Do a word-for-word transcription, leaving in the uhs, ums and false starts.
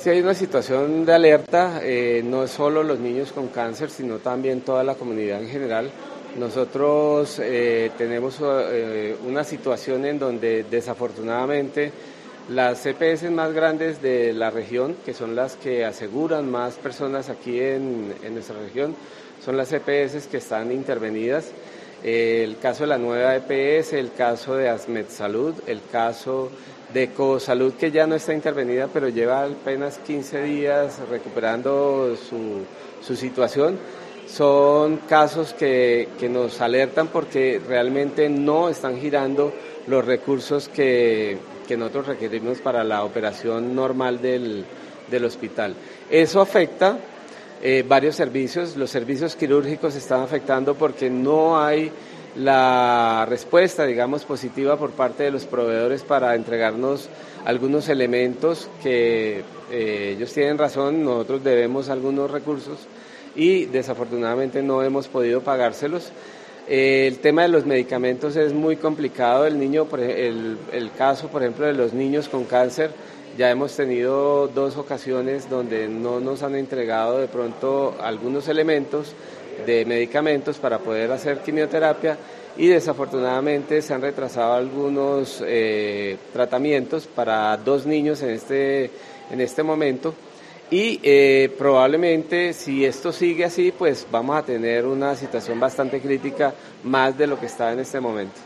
que hay una situación de alerta, eh, no es solo los niños con cáncer, sino también toda la comunidad en general. Nosotros eh, tenemos eh, una situación en donde desafortunadamente las C P S más grandes de la región, que son las que aseguran más personas aquí en, en nuestra región, son las C P S que están intervenidas. Eh, el caso de la nueva E P S, el caso de ASMEDSalud, el caso de Ecosalud, que ya no está intervenida, pero lleva apenas quince días recuperando su, su situación. Son casos que, que nos alertan porque realmente no están girando los recursos que, que nosotros requerimos para la operación normal del, del hospital. Eso afecta eh, varios servicios. Los servicios quirúrgicos se están afectando porque no hay la respuesta, digamos, positiva por parte de los proveedores para entregarnos algunos elementos que eh, ellos tienen razón, nosotros debemos algunos recursos y desafortunadamente no hemos podido pagárselos. Eh, el tema de los medicamentos es muy complicado. El niño, por, el, el caso, por ejemplo, de los niños con cáncer, ya hemos tenido dos ocasiones donde no nos han entregado de pronto algunos elementos de medicamentos para poder hacer quimioterapia y desafortunadamente se han retrasado algunos eh, tratamientos para dos niños en este, en este momento. Y eh, probablemente si esto sigue así, pues vamos a tener una situación bastante crítica más de lo que está en este momento.